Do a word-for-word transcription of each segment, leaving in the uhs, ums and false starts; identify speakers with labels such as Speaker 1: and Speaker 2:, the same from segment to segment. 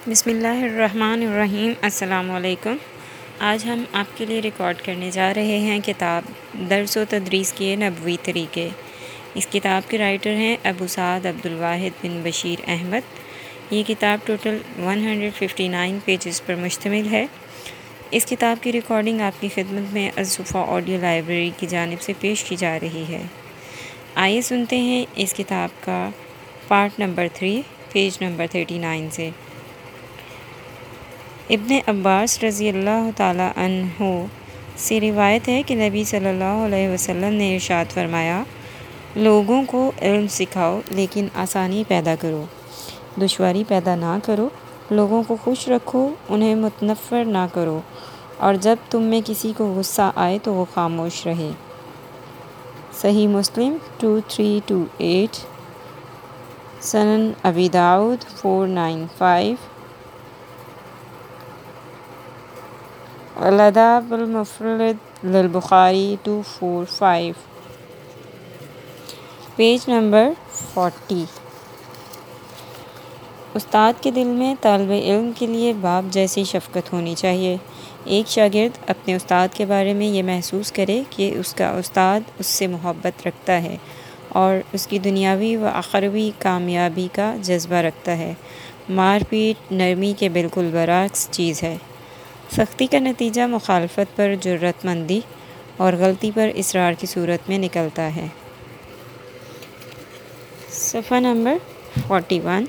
Speaker 1: بسم اللہ الرحمن الرحیم۔ السلام علیکم۔ آج ہم آپ کے لیے ریکارڈ کرنے جا رہے ہیں کتاب درس و تدریس کے نبوی طریقے۔ اس کتاب کے رائٹر ہیں ابو سعد عبدالواحد بن بشیر احمد۔ یہ کتاب ٹوٹل ایک سو اناسی پیجز پر مشتمل ہے۔ اس کتاب کی ریکارڈنگ آپ کی خدمت میں الصفا آڈیو لائبریری کی جانب سے پیش کی جا رہی ہے۔ آئیے سنتے ہیں اس کتاب کا part number three, page number thirty nine سے۔ ابن عباس رضی اللہ تعالیٰ عنہ سے روایت ہے کہ نبی صلی اللہ علیہ وسلم نے ارشاد فرمایا، لوگوں کو علم سکھاؤ لیکن آسانی پیدا کرو، دشواری پیدا نہ کرو، لوگوں کو خوش رکھو، انہیں متنفر نہ کرو، اور جب تم میں کسی کو غصہ آئے تو وہ خاموش رہے۔ صحیح مسلم ٹو تھری ٹو ایٹ، سنن ابی داؤد فور نائن فائیو، الادب المفرد للبخاری two four five, page number forty. استاد کے دل میں طالب علم کے لیے باپ جیسی شفقت ہونی چاہیے۔ ایک شاگرد اپنے استاد کے بارے میں یہ محسوس کرے کہ اس کا استاد اس سے محبت رکھتا ہے اور اس کی دنیاوی و اخروی کامیابی کا جذبہ رکھتا ہے۔ مار پیٹ نرمی کے بالکل برعکس چیز ہے۔ سختی کا نتیجہ مخالفت پر جرأت مندی اور غلطی پر اصرار کی صورت میں نکلتا ہے۔ صفحہ نمبر فورٹی ون۔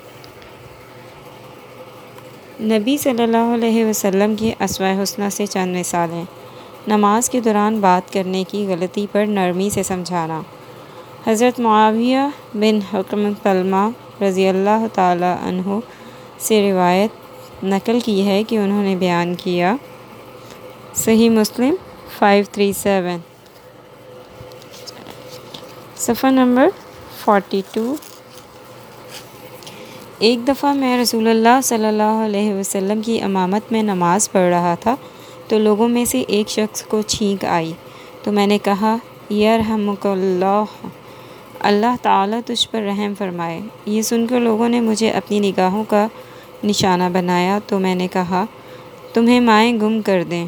Speaker 1: نبی صلی اللہ علیہ وسلم کی اسوہ حسنہ سے چند مثالیں۔ نماز کے دوران بات کرنے کی غلطی پر نرمی سے سمجھانا۔ حضرت معاویہ بن حکم طلمہ رضی اللہ تعالیٰ عنہ سے روایت نقل کی ہے کہ انہوں نے بیان کیا، صحیح مسلم فائیو تھری سیون، صفحہ نمبر فورٹی ٹو۔ ایک دفعہ میں رسول اللہ صلی اللہ علیہ وسلم کی امامت میں نماز پڑھ رہا تھا تو لوگوں میں سے ایک شخص کو چھینک آئی تو میں نے کہا، یرحمک اللہ، اللہ تعالیٰ تجھ پر رحم فرمائے۔ یہ سن کر لوگوں نے مجھے اپنی نگاہوں کا نشانہ بنایا تو میں نے کہا، تمہیں مائیں گم کر دیں،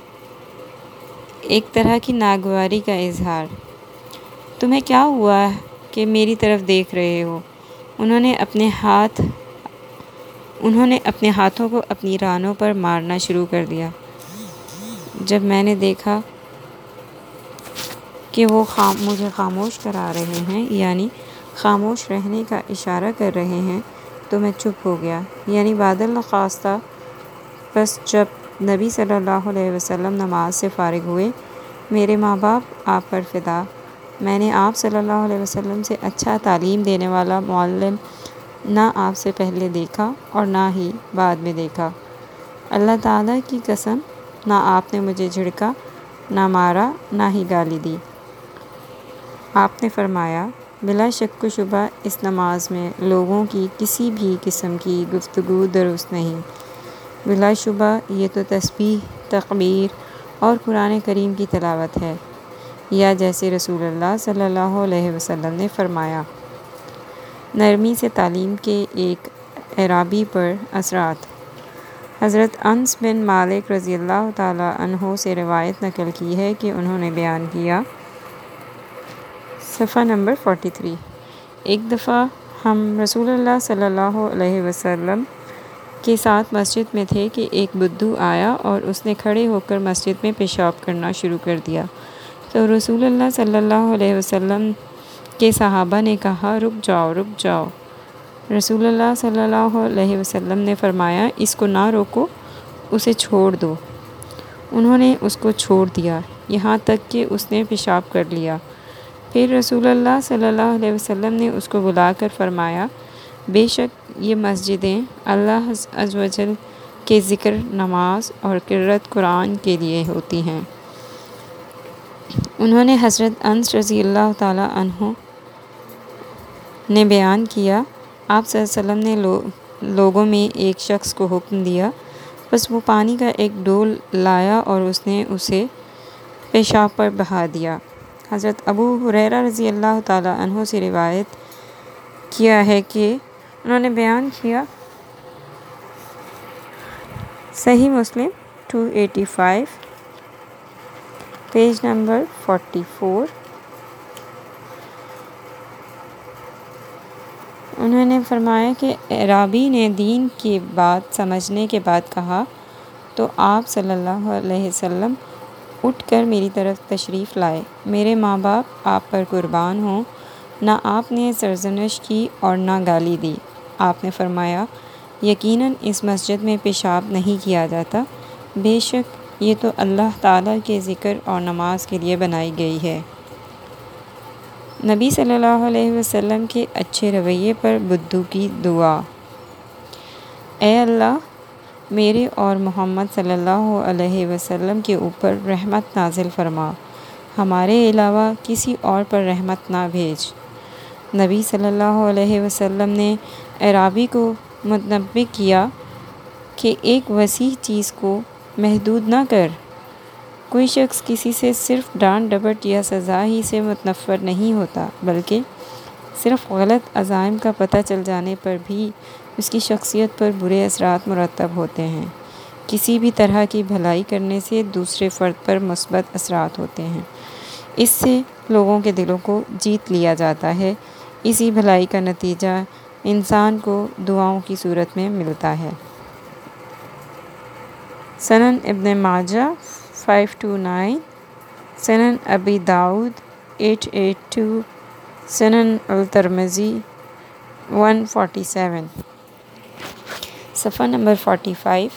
Speaker 1: ایک طرح کی ناگواری کا اظہار۔ تمہیں کیا ہوا کہ میری طرف دیکھ رہے ہو؟ انہوں نے اپنے ہاتھ انہوں نے اپنے ہاتھوں کو اپنی رانوں پر مارنا شروع کر دیا۔ جب میں نے دیکھا کہ وہ خام مجھے خاموش کرا رہے ہیں، یعنی خاموش رہنے کا اشارہ کر رہے ہیں، تو میں چپ ہو گیا، یعنی بعد الخواستہ۔ بس جب نبی صلی اللہ علیہ وسلم نماز سے فارغ ہوئے، میرے ماں باپ آپ پر فدا، میں نے آپ صلی اللہ علیہ وسلم سے اچھا تعلیم دینے والا معلم نہ آپ سے پہلے دیکھا اور نہ ہی بعد میں دیکھا۔ اللہ تعالیٰ کی قسم، نہ آپ نے مجھے جھڑکا، نہ مارا، نہ ہی گالی دی۔ آپ نے فرمایا، بلا شک و شبہ اس نماز میں لوگوں کی کسی بھی قسم کی گفتگو درست نہیں۔ بلا شبہ یہ تو تسبیح، تکبیر اور قرآن کریم کی تلاوت ہے، یا جیسے رسول اللہ صلی اللہ علیہ وسلم نے فرمایا۔ نرمی سے تعلیم کے ایک اعرابی پر اثرات۔ حضرت انس بن مالک رضی اللہ تعالیٰ عنہ سے روایت نقل کی ہے کہ انہوں نے بیان کیا، صفحہ نمبر فورٹی تھری۔ ایک دفعہ ہم رسول اللہ صلی اللہ علیہ وسلم کے ساتھ مسجد میں تھے کہ ایک بدو آیا اور اس نے کھڑے ہو کر مسجد میں پیشاب کرنا شروع کر دیا تو رسول اللہ صلی اللہ علیہ وسلم کے صحابہ نے کہا، رک جاؤ رک جاؤ۔ رسول اللہ صلی اللہ علیہ وسلم نے فرمایا، اس کو نہ روکو، اسے چھوڑ دو۔ انہوں نے اس کو چھوڑ دیا یہاں تک کہ اس نے پیشاب کر لیا۔ پھر رسول اللہ صلی اللہ علیہ وسلم نے اس کو بلا کر فرمایا، بے شک یہ مسجدیں اللہ عز و جل کے ذکر، نماز اور قرأت قرآن کے لیے ہوتی ہیں۔ انہوں نے حضرت انس رضی اللہ تعالیٰ عنہ نے بیان کیا، آپ صلی اللہ علیہ وسلم نے لو لوگوں میں ایک شخص کو حکم دیا، بس وہ پانی کا ایک ڈول لایا اور اس نے اسے پیشاب پر بہا دیا۔ حضرت ابو ہریرہ رضی اللہ تعالیٰ عنہ سے روایت کیا ہے کہ انہوں نے بیان کیا، صحیح مسلم two eighty five page number forty four. انہوں نے فرمایا کہ اعرابی نے دین کی بات سمجھنے کے بعد کہا تو آپ صلی اللہ علیہ وسلم اٹھ کر میری طرف تشریف لائے۔ میرے ماں باپ آپ پر قربان ہوں، نہ آپ نے سرزنش کی اور نہ گالی دی۔ آپ نے فرمایا یقیناً اس مسجد میں پیشاب نہیں کیا جاتا، بے شک یہ تو اللہ تعالیٰ کے ذکر اور نماز کے لیے بنائی گئی ہے۔ نبی صلی اللہ علیہ وسلم کے اچھے رویے پر بدھو کی دعا۔ اے اللہ، میرے اور محمد صلی اللہ علیہ وسلم کے اوپر رحمت نازل فرما، ہمارے علاوہ کسی اور پر رحمت نہ بھیج۔ نبی صلی اللہ علیہ وسلم نے اعرابی کو متنبہ کیا کہ ایک وسیع چیز کو محدود نہ کر۔ کوئی شخص کسی سے صرف ڈانٹ ڈپٹ یا سزا ہی سے متنفر نہیں ہوتا، بلکہ صرف غلط عزائم کا پتہ چل جانے پر بھی اس کی شخصیت پر برے اثرات مرتب ہوتے ہیں۔ کسی بھی طرح کی بھلائی کرنے سے دوسرے فرد پر مثبت اثرات ہوتے ہیں، اس سے لوگوں کے دلوں کو جیت لیا جاتا ہے۔ اسی بھلائی کا نتیجہ انسان کو دعاؤں کی صورت میں ملتا ہے۔ سنن ابن ماجہ فائیو ٹو نائن، سنن ابی داؤد ایٹ ایٹ ٹو، سنن الترمذی ون فورٹی سیون۔ صفحہ نمبر فورٹی فائیو۔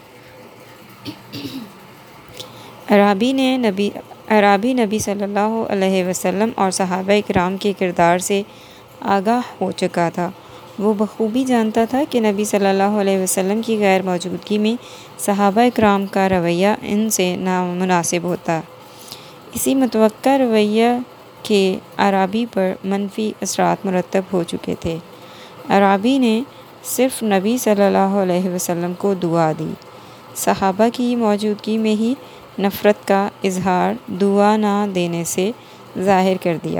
Speaker 1: اعرابی نے نبی اعرابی نبی صلی اللہ علیہ وسلم اور صحابہ کرام کے کردار سے آگاہ ہو چکا تھا۔ وہ بخوبی جانتا تھا کہ نبی صلی اللہ علیہ وسلم کی غیر موجودگی میں صحابہ کرام کا رویہ ان سے نامناسب ہوتا۔ اسی متوقع رویہ کے اعرابی پر منفی اثرات مرتب ہو چکے تھے۔ اعرابی نے صرف نبی صلی اللہ علیہ وسلم کو دعا دی، صحابہ کی موجودگی میں ہی نفرت کا اظہار دعا نہ دینے سے ظاہر کر دیا۔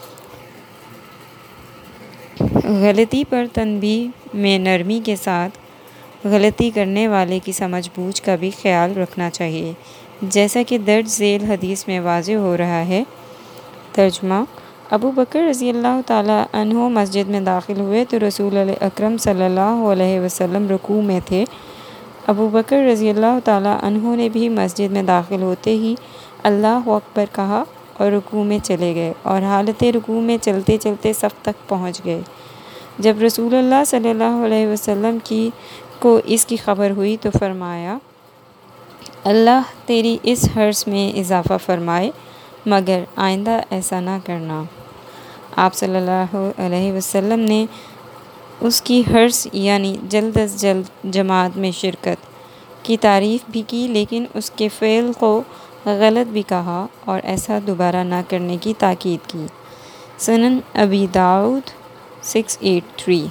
Speaker 1: غلطی پر تنبیہ میں نرمی کے ساتھ غلطی کرنے والے کی سمجھ بوجھ کا بھی خیال رکھنا چاہیے، جیسا کہ درج ذیل حدیث میں واضح ہو رہا ہے۔ ترجمہ: ابو بکر رضی اللہ تعالیٰ عنہ مسجد میں داخل ہوئے تو رسول اکرم صلی اللہ علیہ وسلم رکوع میں تھے۔ ابو بکر رضی اللہ تعالیٰ عنہ نے بھی مسجد میں داخل ہوتے ہی اللہ اکبر کہا اور رکوع میں چلے گئے اور حالت رکوع میں چلتے چلتے صف تک پہنچ گئے۔ جب رسول اللہ صلی اللہ علیہ وسلم کی کو اس کی خبر ہوئی تو فرمایا، اللہ تیری اس حرص میں اضافہ فرمائے، مگر آئندہ ایسا نہ کرنا۔ آپ صلی اللہ علیہ وسلم نے اس کی حرص یعنی جلد از جلد جماعت میں شرکت کی تعریف بھی کی، لیکن اس کے فعل کو غلط بھی کہا اور ایسا دوبارہ نہ کرنے کی تاکید کی۔ سنن ابی داؤد six eight three,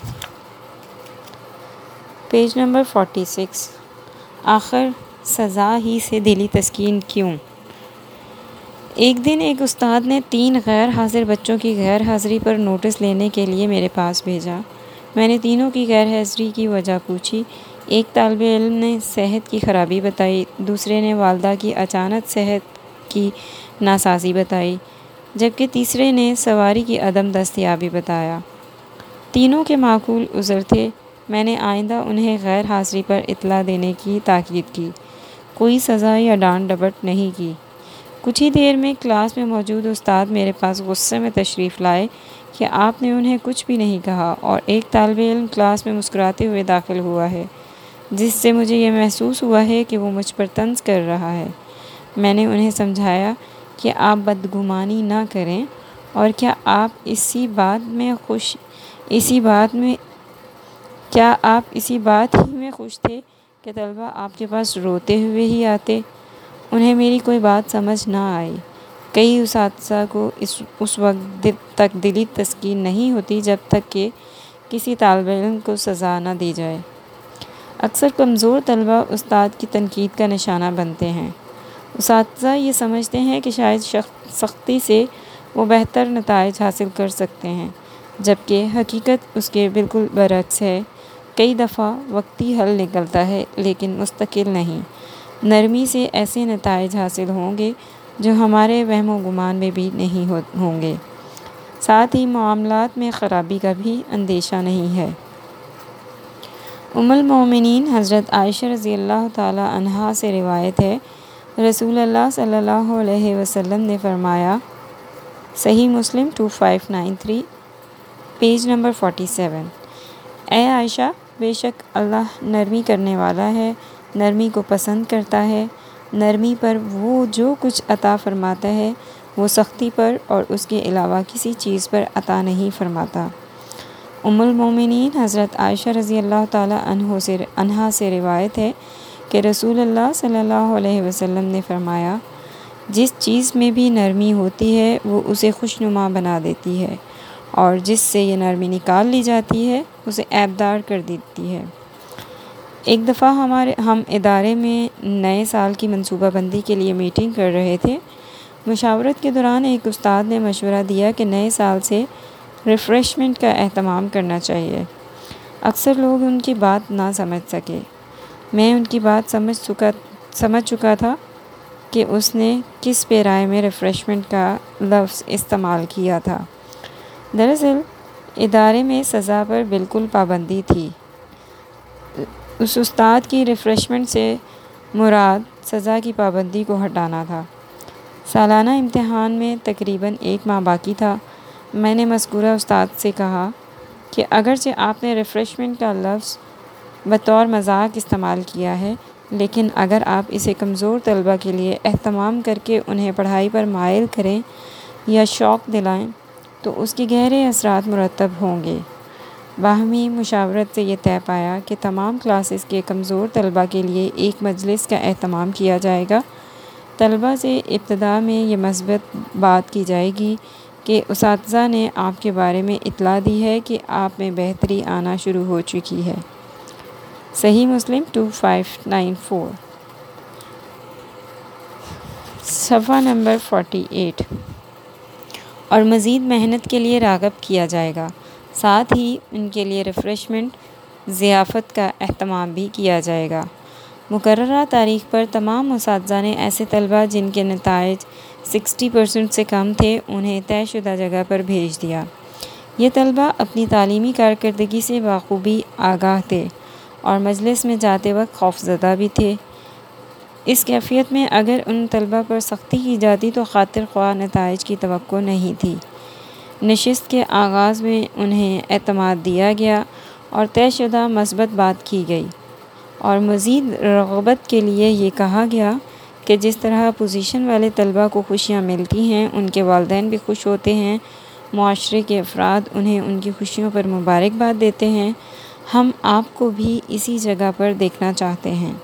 Speaker 1: page number forty six. آخر سزا ہی سے دلی تسکین کیوں؟ ایک دن ایک استاد نے تین غیر حاضر بچوں کی غیر حاضری پر نوٹس لینے کے لیے میرے پاس بھیجا۔ میں نے تینوں کی غیر حاضری کی وجہ پوچھی۔ ایک طالب علم نے صحت کی خرابی بتائی، دوسرے نے والدہ کی اچانک صحت کی ناسازی بتائی، جبکہ تیسرے نے سواری کی عدم دستیابی بتایا۔ تینوں کے معقول عذر تھے۔ میں نے آئندہ انہیں غیر حاضری پر اطلاع دینے کی تاکید کی، کوئی سزا یا ڈانٹ ڈپٹ نہیں کی۔ کچھ ہی دیر میں کلاس میں موجود استاد میرے پاس غصے میں تشریف لائے کہ آپ نے انہیں کچھ بھی نہیں کہا اور ایک طالب علم کلاس میں مسکراتے ہوئے داخل ہوا ہے، جس سے مجھے یہ محسوس ہوا ہے کہ وہ مجھ پر طنز کر رہا ہے۔ میں نے انہیں سمجھایا کہ آپ بدگمانی نہ کریں، اور کیا آپ اسی بات میں خوش اسی بات میں کیا آپ اسی بات ہی میں خوش تھے کہ طلبہ آپ کے پاس روتے ہوئے ہی آتے؟ انہیں میری کوئی بات سمجھ نہ آئی۔ کئی اساتذہ کو اس اس وقت تک دلی تسکین نہیں ہوتی جب تک کہ کسی طالب علم کو سزا نہ دی جائے۔ اکثر کمزور طلبہ استاد کی تنقید کا نشانہ بنتے ہیں۔ اساتذہ یہ سمجھتے ہیں کہ شاید سختی سے وہ بہتر نتائج حاصل کر سکتے ہیں، جبکہ حقیقت اس کے بالکل برعکس ہے۔ کئی دفعہ وقتی حل نکلتا ہے لیکن مستقل نہیں۔ نرمی سے ایسے نتائج حاصل ہوں گے جو ہمارے وہم و گمان میں بھی نہیں ہوں گے۔ ساتھ ہی معاملات میں خرابی کا بھی اندیشہ نہیں ہے۔ ام المومنین حضرت عائشہ رضی اللہ تعالی عنہا سے روایت ہے، رسول اللہ صلی اللہ علیہ وسلم نے فرمایا، صحیح مسلم دو ہزار پانچ سو ترانوے، پیج نمبر سینتالیس، اے عائشہ، بے شک اللہ نرمی کرنے والا ہے، نرمی کو پسند کرتا ہے۔ نرمی پر وہ جو کچھ عطا فرماتا ہے وہ سختی پر اور اس کے علاوہ کسی چیز پر عطا نہیں فرماتا۔ ام المومنین حضرت عائشہ رضی اللہ تعالی عنہ سے عنہا سے روایت ہے کہ رسول اللہ صلی اللہ علیہ وسلم نے فرمایا، جس چیز میں بھی نرمی ہوتی ہے وہ اسے خوشنما بنا دیتی ہے، اور جس سے یہ نرمی نکال لی جاتی ہے اسے عیبدار کر دیتی ہے۔ ایک دفعہ ہمارے ہم ادارے میں نئے سال کی منصوبہ بندی کے لیے میٹنگ کر رہے تھے۔ مشاورت کے دوران ایک استاد نے مشورہ دیا کہ نئے سال سے ریفریشمنٹ کا اہتمام کرنا چاہیے۔ اکثر لوگ ان کی بات نہ سمجھ سکے۔ میں ان کی بات سمجھ چکا سمجھ چکا تھا کہ اس نے کس پیرائے میں ریفریشمنٹ کا لفظ استعمال کیا تھا۔ دراصل ادارے میں سزا پر بالکل پابندی تھی۔ اس استاد کی ریفریشمنٹ سے مراد سزا کی پابندی کو ہٹانا تھا۔ سالانہ امتحان میں تقریباً ایک ماہ باقی تھا۔ میں نے مذکورہ استاد سے کہا کہ اگرچہ آپ نے ریفریشمنٹ کا لفظ بطور مذاق استعمال کیا ہے، لیکن اگر آپ اسے کمزور طلبہ کے لیے اہتمام کر کے انہیں پڑھائی پر مائل کریں یا شوق دلائیں تو اس کے گہرے اثرات مرتب ہوں گے۔ باہمی مشاورت سے یہ طے پایا کہ تمام کلاسز کے کمزور طلبہ کے لیے ایک مجلس کا اہتمام کیا جائے گا۔ طلبہ سے ابتدا میں یہ مثبت بات کی جائے گی کہ اساتذہ نے آپ کے بارے میں اطلاع دی ہے کہ آپ میں بہتری آنا شروع ہو چکی ہے۔ صحیح مسلم دو ہزار پانچ سو چورانوے، صفحہ نمبر اڑتالیس، اور مزید محنت کے لیے راغب کیا جائے گا۔ ساتھ ہی ان کے لیے ریفریشمنٹ ضیافت کا اہتمام بھی کیا جائے گا۔ مقررہ تاریخ پر تمام اساتذہ نے ایسے طلبہ جن کے نتائج ساٹھ پرسنٹ سے کم تھے انہیں طے شدہ جگہ پر بھیج دیا۔ یہ طلبہ اپنی تعلیمی کارکردگی سے بخوبی آگاہ تھے اور مجلس میں جاتے وقت خوفزدہ بھی تھے۔ اس کیفیت میں اگر ان طلبہ پر سختی کی جاتی تو خاطر خواہ نتائج کی توقع نہیں تھی۔ نشست کے آغاز میں انہیں اعتماد دیا گیا اور طے شدہ مثبت بات کی گئی، اور مزید رغبت کے لیے یہ کہا گیا کہ جس طرح پوزیشن والے طلبہ کو خوشیاں ملتی ہیں ان کے والدین بھی خوش ہوتے ہیں، معاشرے کے افراد انہیں ان کی خوشیوں پر مبارکباد دیتے ہیں، ہم آپ کو بھی اسی جگہ پر دیکھنا چاہتے ہیں۔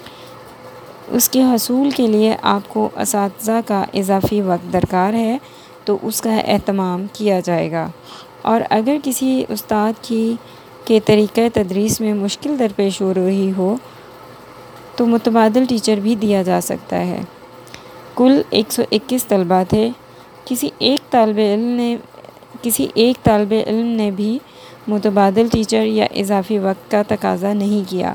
Speaker 1: اس کے حصول کے لیے آپ کو اساتذہ کا اضافی وقت درکار ہے تو اس کا اہتمام کیا جائے گا، اور اگر کسی استاد کی کے طریقہ تدریس میں مشکل درپیش ہو رہی ہو تو متبادل ٹیچر بھی دیا جا سکتا ہے۔ کل ایک سو اکیس طلبہ تھے۔ کسی ایک طالب علم نے کسی ایک طالب علم نے بھی متبادل ٹیچر یا اضافی وقت کا تقاضا نہیں کیا۔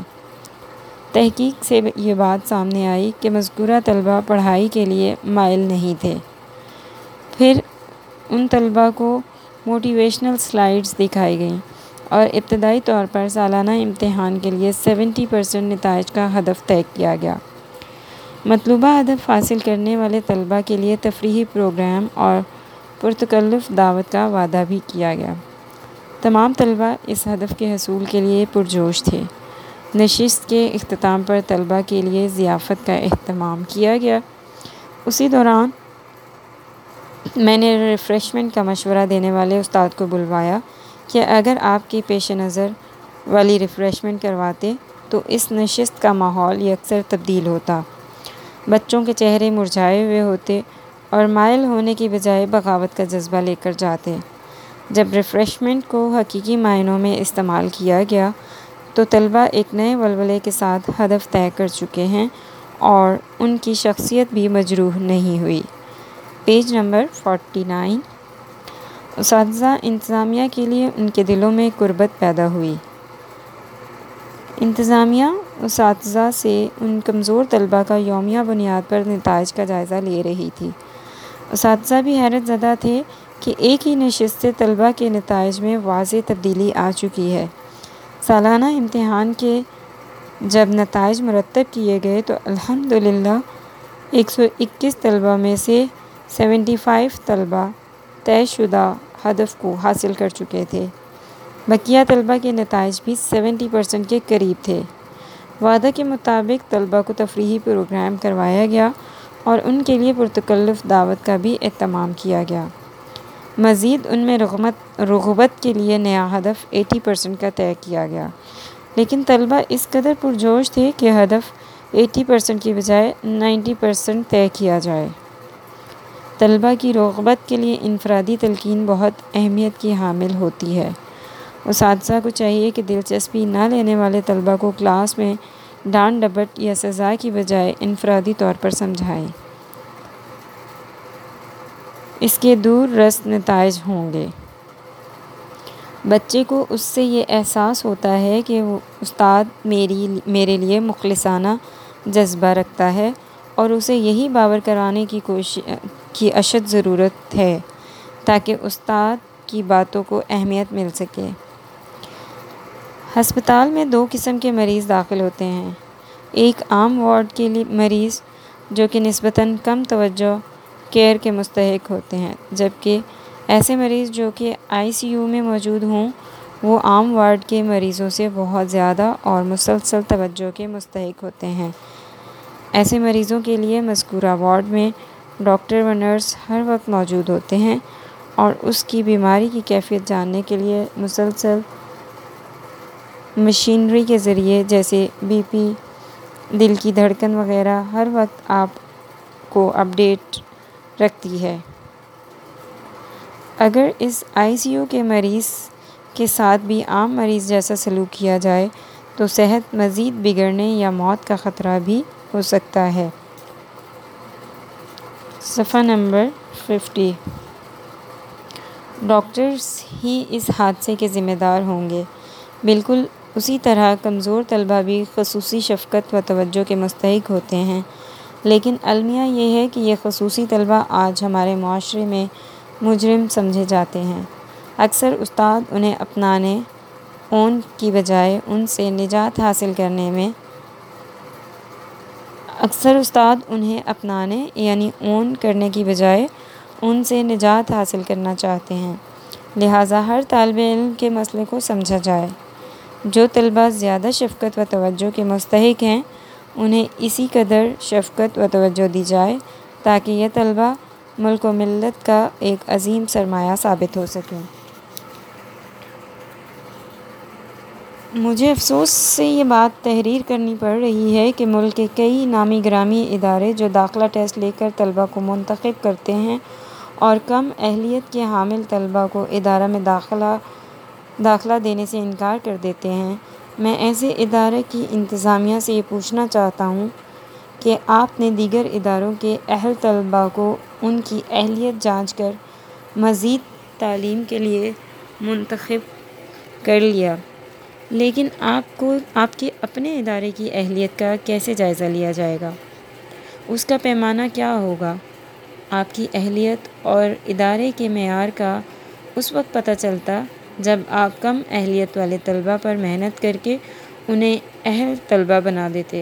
Speaker 1: تحقیق سے یہ بات سامنے آئی کہ مذکورہ طلبہ پڑھائی کے لیے مائل نہیں تھے۔ پھر ان طلبہ کو موٹیویشنل سلائیڈز دکھائی گئیں اور ابتدائی طور پر سالانہ امتحان کے لیے سیونٹی پرسنٹ نتائج کا ہدف طے کیا گیا۔ مطلوبہ ہدف حاصل کرنے والے طلبہ کے لیے تفریحی پروگرام اور پرتکلف دعوت کا وعدہ بھی کیا گیا۔ تمام طلبہ اس ہدف کے حصول کے لیے پرجوش تھے۔ نشست کے اختتام پر طلبہ کے لیے ضیافت کا اہتمام کیا گیا۔ اسی دوران میں نے ریفریشمنٹ کا مشورہ دینے والے استاد کو بلوایا کہ اگر آپ کے پیش نظر والی ریفریشمنٹ کرواتے تو اس نشست کا ماحول یکسر تبدیل ہوتا، بچوں کے چہرے مرجھائے ہوئے ہوتے اور مائل ہونے کی بجائے بغاوت کا جذبہ لے کر جاتے۔ جب ریفریشمنٹ کو حقیقی معنوں میں استعمال کیا گیا تو طلبہ ایک نئے ولولے کے ساتھ ہدف طے کر چکے ہیں اور ان کی شخصیت بھی مجروح نہیں ہوئی۔ پیج نمبر انچاس، اساتذہ انتظامیہ کے لیے ان کے دلوں میں قربت پیدا ہوئی۔ انتظامیہ اساتذہ سے ان کمزور طلبہ کا یومیہ بنیاد پر نتائج کا جائزہ لے رہی تھی۔ اساتذہ بھی حیرت زدہ تھے کہ ایک ہی نشست سے طلبہ کے نتائج میں واضح تبدیلی آ چکی ہے۔ سالانہ امتحان کے جب نتائج مرتب کیے گئے تو الحمدللہ ایک سو اکیس طلبہ میں سے سیونٹی فائیو طلبہ طے شدہ ہدف کو حاصل کر چکے تھے۔ بقیہ طلبہ کے نتائج بھی سیونٹی پرسنٹ کے قریب تھے۔ وعدہ کے مطابق طلبہ کو تفریحی پروگرام کروایا گیا اور ان کے لیے پرتکلف دعوت کا بھی اہتمام کیا گیا۔ مزید ان میں رغبت رغبت کے لیے نیا ہدف اسی پرسنٹ کا طے کیا گیا، لیکن طلبہ اس قدر پرجوش تھے کہ ہدف اسی پرسنٹ کی بجائے نائنٹی پرسنٹ طے کیا جائے۔ طلبہ کی رغبت کے لیے انفرادی تلقین بہت اہمیت کی حامل ہوتی ہے۔ اساتذہ کو چاہیے کہ دلچسپی نہ لینے والے طلبہ کو کلاس میں ڈانٹ ڈپٹ یا سزا کی بجائے انفرادی طور پر سمجھائیں۔ اس کے دور رس نتائج ہوں گے۔ بچے کو اس سے یہ احساس ہوتا ہے کہ وہ استاد میری میرے لیے مخلصانہ جذبہ رکھتا ہے اور اسے یہی باور کرانے کی کوشش کی اشد ضرورت ہے تاکہ استاد کی باتوں کو اہمیت مل سکے۔ ہسپتال میں دو قسم کے مریض داخل ہوتے ہیں، ایک عام وارڈ کے مریض جو کہ نسبتاً کم توجہ کیئر کے مستحق ہوتے ہیں، جبکہ ایسے مریض جو کہ آئی سی یو میں موجود ہوں وہ عام وارڈ کے مریضوں سے بہت زیادہ اور مسلسل توجہ کے مستحق ہوتے ہیں۔ ایسے مریضوں کے لیے مذکورہ وارڈ میں ڈاکٹر و نرس ہر وقت موجود ہوتے ہیں اور اس کی بیماری کی کیفیت جاننے کے لیے مسلسل مشینری کے ذریعے جیسے بی پی، دل کی دھڑکن وغیرہ ہر وقت آپ کو اپ ڈیٹ رکھتی ہے۔ اگر اس آئی سی یو کے مریض کے ساتھ بھی عام مریض جیسا سلوک کیا جائے تو صحت مزید بگڑنے یا موت کا خطرہ بھی ہو سکتا ہے۔ صفحہ نمبر ففٹی۔ ڈاکٹرز ہی اس حادثے کے ذمہ دار ہوں گے۔ بالکل اسی طرح کمزور طلبہ بھی خصوصی شفقت و توجہ کے مستحق ہوتے ہیں، لیکن المیہ یہ ہے کہ یہ خصوصی طلبہ آج ہمارے معاشرے میں مجرم سمجھے جاتے ہیں۔ اکثر استاد انہیں اپنانے اون کی بجائے ان سے نجات حاصل کرنے میں اکثر استاد انہیں اپنانے یعنی اون کرنے کی بجائے ان سے نجات حاصل کرنا چاہتے ہیں۔ لہٰذا ہر طالب علم کے مسئلے کو سمجھا جائے۔ جو طلبہ زیادہ شفقت و توجہ کے مستحق ہیں انہیں اسی قدر شفقت و توجہ دی جائے تاکہ یہ طلبہ ملک و ملت کا ایک عظیم سرمایہ ثابت ہو سکیں۔ مجھے افسوس سے یہ بات تحریر کرنی پڑ رہی ہے کہ ملک کے کئی نامی گرامی ادارے جو داخلہ ٹیسٹ لے کر طلبہ کو منتخب کرتے ہیں اور کم اہلیت کے حامل طلبہ کو ادارہ میں داخلہ داخلہ دینے سے انکار کر دیتے ہیں، میں ایسے ادارے کی انتظامیہ سے یہ پوچھنا چاہتا ہوں کہ آپ نے دیگر اداروں کے اہل طلبہ کو ان کی اہلیت جانچ کر مزید تعلیم کے لیے منتخب کر لیا، لیکن آپ کو آپ کے اپنے ادارے کی اہلیت کا کیسے جائزہ لیا جائے گا؟ اس کا پیمانہ کیا ہوگا؟ آپ کی اہلیت اور ادارے کے معیار کا اس وقت پتہ چلتا جب آپ کم اہلیت والے طلبہ پر محنت کر کے انہیں اہل طلبہ بنا دیتے۔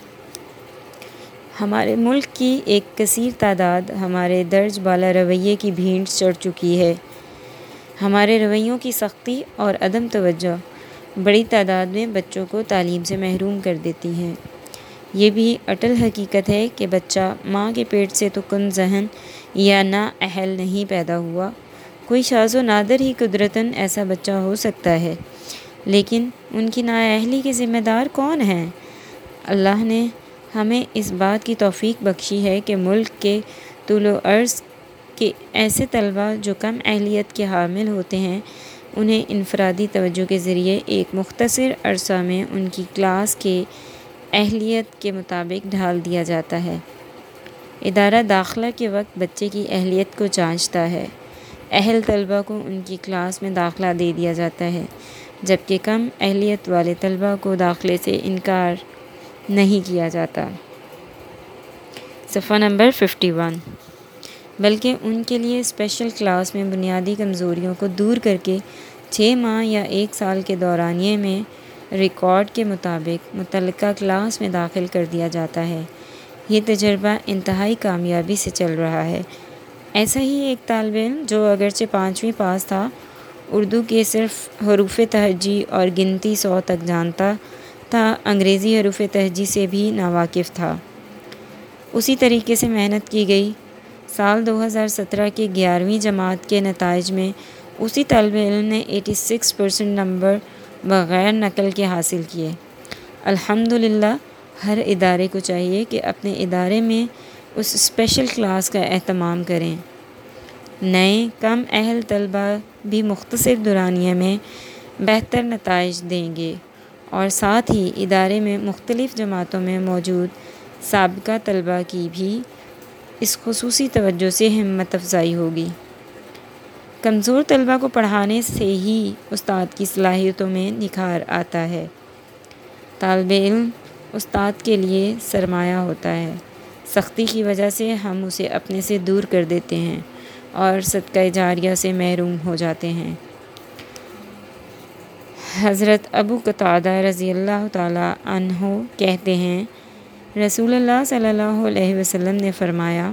Speaker 1: ہمارے ملک کی ایک کثیر تعداد ہمارے درج بالا رویے کی بھینٹ چڑھ چکی ہے۔ ہمارے رویوں کی سختی اور عدم توجہ بڑی تعداد میں بچوں کو تعلیم سے محروم کر دیتی ہیں۔ یہ بھی اٹل حقیقت ہے کہ بچہ ماں کے پیٹ سے تو کن ذہن یا نا اہل نہیں پیدا ہوا، کوئی شاذ و نادر ہی قدرتاً ایسا بچہ ہو سکتا ہے، لیکن ان کی نااہلی کے ذمہ دار کون ہیں؟ اللہ نے ہمیں اس بات کی توفیق بخشی ہے کہ ملک کے طول و عرض کے ایسے طلبہ جو کم اہلیت کے حامل ہوتے ہیں انہیں انفرادی توجہ کے ذریعے ایک مختصر عرصہ میں ان کی کلاس کے اہلیت کے مطابق ڈھال دیا جاتا ہے۔ ادارہ داخلہ کے وقت بچے کی اہلیت کو جانچتا ہے۔ اہل طلبہ کو ان کی کلاس میں داخلہ دے دیا جاتا ہے۔ جبکہ کم اہلیت والے طلباء کو داخلے سے انکار نہیں کیا جاتا۔ صفحہ نمبر ففٹی ون۔ بلکہ ان کے لیے اسپیشل کلاس میں بنیادی کمزوریوں کو دور کر کے چھ ماہ یا ایک سال کے دورانیے میں ریکارڈ کے مطابق متعلقہ کلاس میں داخل کر دیا جاتا ہے۔ یہ تجربہ انتہائی کامیابی سے چل رہا ہے۔ ایسا ہی ایک طالب علم جو اگرچہ پانچویں پاس تھا، اردو کے صرف حروف تہجی اور گنتی سو تک جانتا تھا، انگریزی حروف تہجی سے بھی ناواقف تھا۔ اسی طریقے سے محنت کی گئی۔ سال دو ہزار سترہ کے گیارہویں جماعت کے نتائج میں اسی طالب علم نے اٹھاسی پرسنٹ نمبر بغیر نقل کے حاصل کیے۔ الحمدللہ، ہر ادارے کو چاہیے کہ اپنے ادارے میں اس اسپیشل کلاس کا اہتمام کریں۔ نئے کم اہل طلباء بھی مختصر دورانیے میں بہتر نتائج دیں گے اور ساتھ ہی ادارے میں مختلف جماعتوں میں موجود سابقہ طلباء کی بھی اس خصوصی توجہ سے ہمت افزائی ہوگی۔ کمزور طلباء کو پڑھانے سے ہی استاد کی صلاحیتوں میں نکھار آتا ہے۔ طالب علم استاد کے لیے سرمایہ ہوتا ہے۔ سختی کی وجہ سے ہم اسے اپنے سے دور کر دیتے ہیں اور صدقہ جاریہ سے محروم ہو جاتے ہیں۔ حضرت ابو قتادہ رضی اللہ تعالیٰ عنہ کہتے ہیں، رسول اللہ صلی اللہ علیہ وسلم نے فرمایا،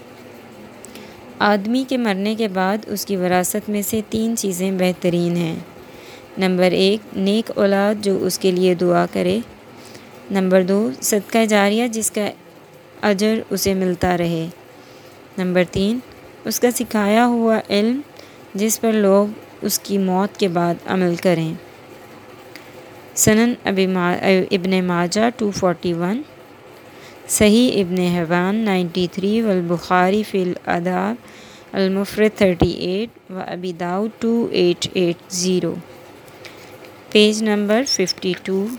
Speaker 1: آدمی کے مرنے کے بعد اس کی وراثت میں سے تین چیزیں بہترین ہیں۔ نمبر ایک، نیک اولاد جو اس کے لیے دعا کرے۔ نمبر دو، صدقہ جاریہ جس کا اجر اسے ملتا رہے۔ نمبر تین، اس کا سکھایا ہوا علم جس پر لوگ اس کی موت کے بعد عمل کریں۔ سنن ابن ماجہ دو سو اکتالیس، صحیح ابن حبان ترانوے، والبخاری فی الاداب المفرد اڑتیس و ابی داؤد دو ہزار آٹھ سو اسی، پیج نمبر باون۔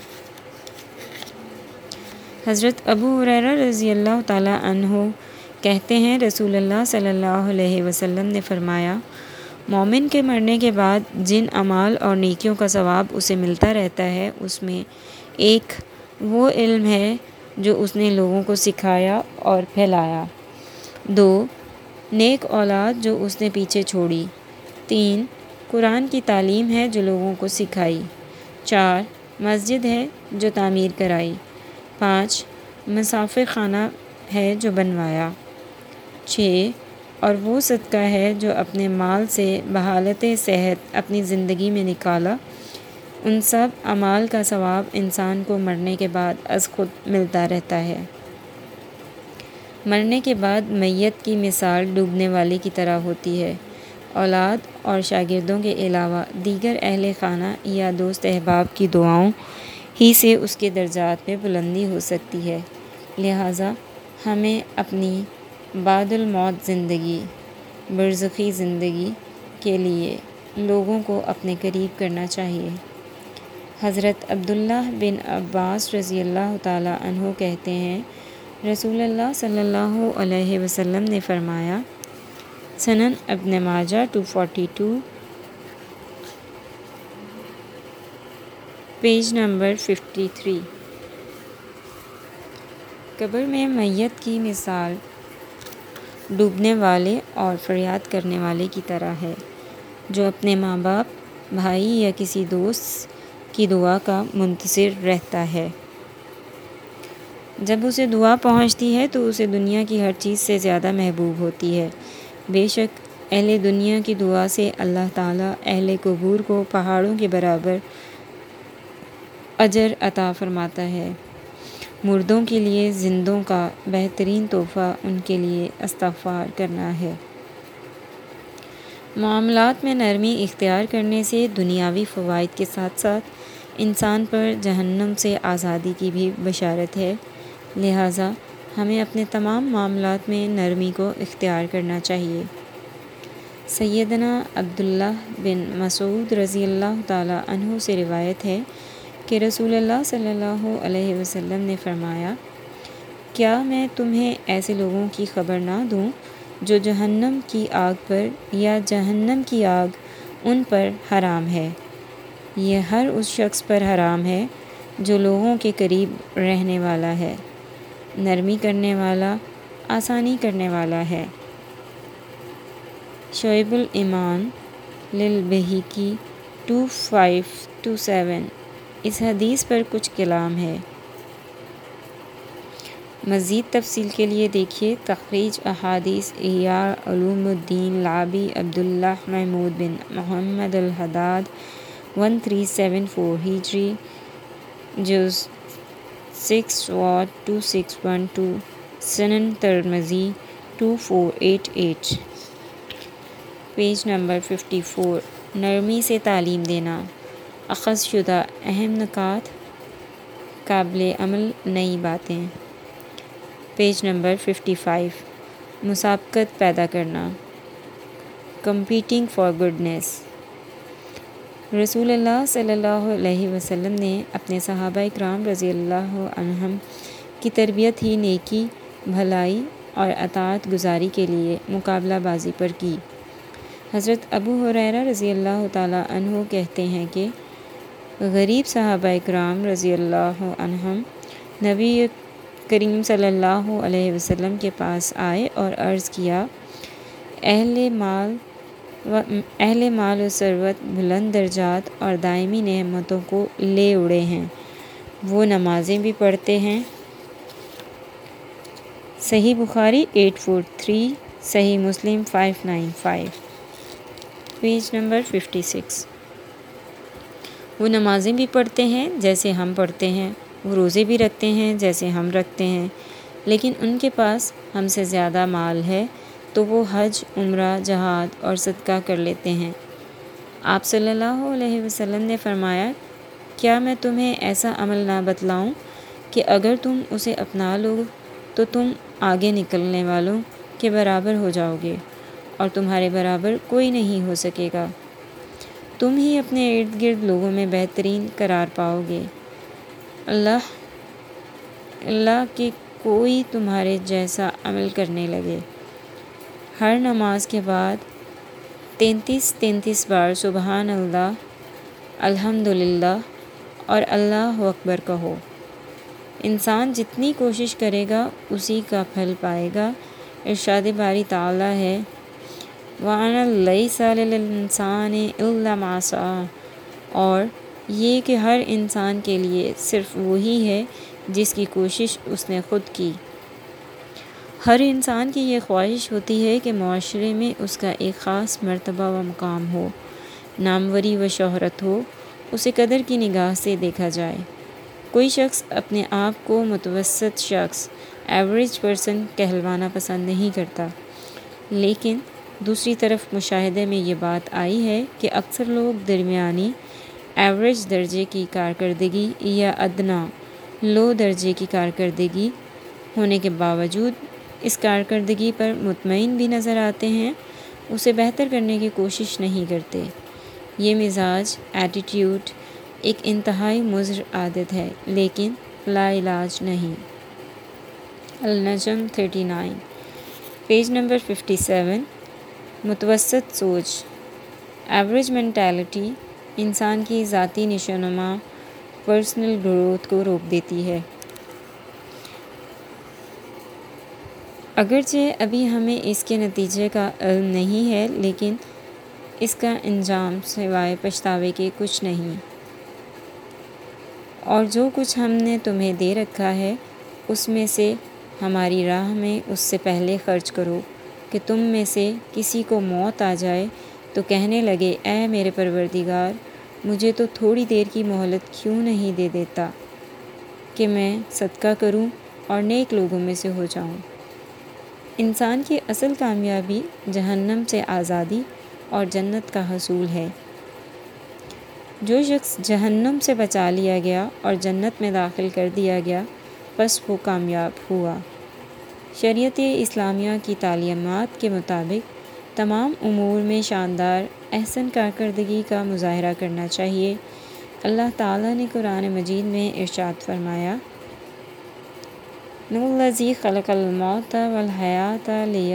Speaker 1: حضرت ابو ہریرہ رضی اللہ تعالیٰ عنہ کہتے ہیں، رسول اللہ صلی اللہ علیہ وسلم نے فرمایا، مومن کے مرنے کے بعد جن اعمال اور نیکیوں کا ثواب اسے ملتا رہتا ہے، اس میں ایک وہ علم ہے جو اس نے لوگوں کو سکھایا اور پھیلایا۔ دو، نیک اولاد جو اس نے پیچھے چھوڑی۔ تین، قرآن کی تعلیم ہے جو لوگوں کو سکھائی۔ چار، مسجد ہے جو تعمیر کرائی۔ پانچ، مسافر خانہ ہے جو بنوایا۔ چھ، اور وہ صدقہ ہے جو اپنے مال سے بحالت صحت اپنی زندگی میں نکالا۔ ان سب اعمال کا ثواب انسان کو مرنے کے بعد از خود ملتا رہتا ہے۔ مرنے کے بعد میت کی مثال ڈوبنے والے کی طرح ہوتی ہے۔ اولاد اور شاگردوں کے علاوہ دیگر اہل خانہ یا دوست احباب کی دعاؤں ہی سے اس کے درجات میں بلندی ہو سکتی ہے۔ لہٰذا ہمیں اپنی بعد الموت زندگی، برزخی زندگی کے لیے لوگوں کو اپنے قریب کرنا چاہیے۔ حضرت عبداللہ بن عباس رضی اللہ تعالیٰ عنہ کہتے ہیں، رسول اللہ صلی اللہ علیہ وسلم نے فرمایا، سنن ابن ماجہ دو سو بائیس، پیج نمبر ترپن۔ قبر میں میت کی مثال ڈوبنے والے اور فریاد کرنے والے کی طرح ہے، جو اپنے ماں باپ، بھائی یا کسی دوست کی دعا کا منتظر رہتا ہے۔ جب اسے دعا پہنچتی ہے تو اسے دنیا کی ہر چیز سے زیادہ محبوب ہوتی ہے۔ بے شک اہل دنیا کی دعا سے اللہ تعالیٰ اہل قبور کو پہاڑوں کے برابر اجر عطا فرماتا ہے۔ مردوں کے لیے زندوں کا بہترین تحفہ ان کے لیے استغفار کرنا ہے۔ معاملات میں نرمی اختیار کرنے سے دنیاوی فوائد کے ساتھ ساتھ انسان پر جہنم سے آزادی کی بھی بشارت ہے، لہٰذا ہمیں اپنے تمام معاملات میں نرمی کو اختیار کرنا چاہیے۔ سیدنا عبداللہ بن مسعود رضی اللہ تعالیٰ عنہ سے روایت ہے کہ رسول اللہ صلی اللہ علیہ وسلم نے فرمایا، کیا میں تمہیں ایسے لوگوں کی خبر نہ دوں جو جہنم کی آگ پر یا جہنم کی آگ ان پر حرام ہے؟ یہ ہر اس شخص پر حرام ہے جو لوگوں کے قریب رہنے والا ہے، نرمی کرنے والا، آسانی کرنے والا ہے۔ شعب الایمان للبیہقی ٹو فائیو ٹو سیون۔ اس حدیث پر کچھ کلام ہے۔ مزید تفصیل کے لیے دیکھیے تخریج احادیث احیاء علوم الدین لابی عبداللہ محمود بن محمد الحداد ون تھری سیون فور ہجری، جز سکس واٹ ٹو سکس ون ٹو، سنن ترمذی two four eight eight. Page number fifty four. نرمی سے تعلیم دینا، اخذ شدہ اہم نکات، قابل عمل نئی باتیں۔ Page number fifty five. مسابقت پیدا کرنا، کمپیٹنگ فار گڈنس۔ رسول اللہ صلی اللہ علیہ وسلم نے اپنے صحابہ اکرام رضی اللہ عنہم کی تربیت ہی نیکی، بھلائی اور اطاعت گزاری کے لیے مقابلہ بازی پر کی۔ حضرت ابو ہریرہ رضی اللہ تعالیٰ عنہ کہتے ہیں کہ غریب صحابہ اکرام رضی اللہ عنہم نبی کریم صلی اللہ علیہ وسلم کے پاس آئے اور عرض کیا، اہل مال و اہل مال و ثروت بلند درجات اور دائمی نعمتوں کو لے اڑے ہیں، وہ نمازیں بھی پڑھتے ہیں۔ صحیح بخاری ایٹ فور تھری، صحیح مسلم five nine five. Page number fifty six. وہ نمازیں بھی پڑھتے ہیں جیسے ہم پڑھتے ہیں، وہ روزے بھی رکھتے ہیں جیسے ہم رکھتے ہیں، لیکن ان کے پاس ہم سے زیادہ مال ہے تو وہ حج، عمرہ، جہاد اور صدقہ کر لیتے ہیں۔ آپ صلی اللہ علیہ وسلم نے فرمایا، کیا میں تمہیں ایسا عمل نہ بتلاؤں کہ اگر تم اسے اپنا لو تو تم آگے نکلنے والوں کے برابر ہو جاؤ گے اور تمہارے برابر کوئی نہیں ہو سکے گا، تم ہی اپنے ارد گرد لوگوں میں بہترین قرار پاؤ گے، اللہ اللہ کہ کوئی تمہارے جیسا عمل کرنے لگے۔ ہر نماز کے بعد تینتیس تینتیس بار سبحان اللہ، الحمدللہ اور اللہ اکبر کہو۔ انسان جتنی کوشش کرے گا اسی کا پھل پائے گا۔ ارشاد باری تعالیٰ ہے، وَأَنَّ لَيْسَ لِلْإِنسَانِ إِلَّا مَا سَعَىٰ، اور یہ کہ ہر انسان کے لیے صرف وہی ہے جس کی کوشش اس نے خود کی۔ ہر انسان کی یہ خواہش ہوتی ہے کہ معاشرے میں اس کا ایک خاص مرتبہ و مقام ہو، ناموری و شہرت ہو، اسے قدر کی نگاہ سے دیکھا جائے۔ کوئی شخص اپنے آپ کو متوسط شخص، ایوریج پرسن کہلوانا پسند نہیں کرتا، لیکن دوسری طرف مشاہدے میں یہ بات آئی ہے کہ اکثر لوگ درمیانی، ایوریج درجے کی کارکردگی یا ادنیٰ، لو درجے کی کارکردگی ہونے کے باوجود اس کارکردگی پر مطمئن بھی نظر آتے ہیں، اسے بہتر کرنے کی کوشش نہیں کرتے۔ یہ مزاج، ایٹیٹیوڈ ایک انتہائی مضر عادت ہے، لیکن لا علاج نہیں۔ النجم thirty nine. Page number fifty seven. متوسط سوچ، ایوریج مینٹیلٹی انسان کی ذاتی نشو و نما، پرسنل گروتھ کو روک دیتی ہے۔ اگرچہ ابھی ہمیں اس کے نتیجے کا علم نہیں ہے، لیکن اس کا انجام سوائے پچھتاوے کے کچھ نہیں۔ اور جو کچھ ہم نے تمہیں دے رکھا ہے اس میں سے ہماری راہ میں اس سے پہلے خرچ کرو کہ تم میں سے کسی کو موت آ جائے تو کہنے لگے، اے میرے پروردگار، مجھے تو تھوڑی دیر کی مہلت کیوں نہیں دے دیتا کہ میں صدقہ کروں اور نیک لوگوں میں سے ہو جاؤں۔ انسان کی اصل کامیابی جہنم سے آزادی اور جنت کا حصول ہے۔ جو شخص جہنم سے بچا لیا گیا اور جنت میں داخل کر دیا گیا، پس وہ کامیاب ہوا۔ شریعت اسلامیہ کی تعلیمات کے مطابق تمام امور میں شاندار احسن کارکردگی کا مظاہرہ کرنا چاہیے۔ اللہ تعالیٰ نے قرآن مجید میں ارشاد فرمایا، الذی خلق الموت والحیاۃ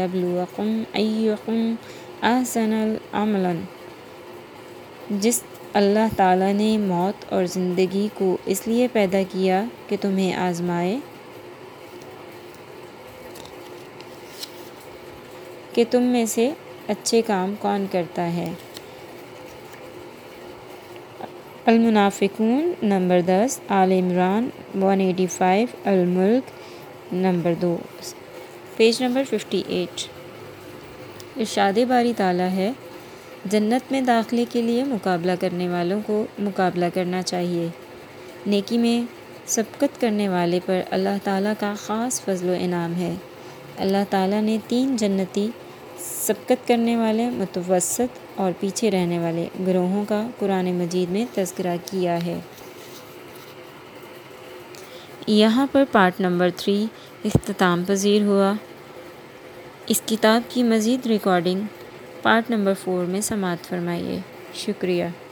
Speaker 1: لیبلوکم ایکم احسن عملا، جس اللہ تعالیٰ نے موت اور زندگی کو اس لیے پیدا کیا کہ تمہیں آزمائے کہ تم میں سے اچھے کام کون کرتا ہے۔ المنافقون نمبر دس، آل عمران ایک سو پچاسی، الملک نمبر دو، پیج نمبر اٹھاون۔ ارشاد باری تعالیٰ ہے، جنت میں داخلے کے لیے مقابلہ کرنے والوں کو مقابلہ کرنا چاہیے۔ نیکی میں سبقت کرنے والے پر اللہ تعالیٰ کا خاص فضل و انعام ہے۔ اللہ تعالیٰ نے تین جنتی، سبقت کرنے والے، متوسط اور پیچھے رہنے والے گروہوں کا قرآن مجید میں تذکرہ کیا ہے۔ یہاں پر پارٹ نمبر تھری اختتام پذیر ہوا۔ اس کتاب کی مزید ریکارڈنگ پارٹ نمبر فور میں سماعت فرمائیے۔ شکریہ۔